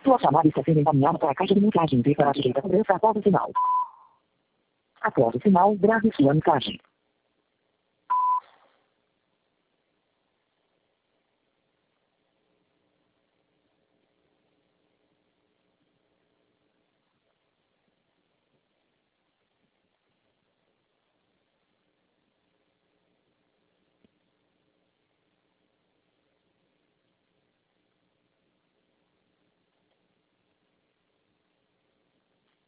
Sua chamada está sendo encaminhada para a caixa de mensagens e para a direita cobrança após o sinal. Após o sinal, grave sua mensagem.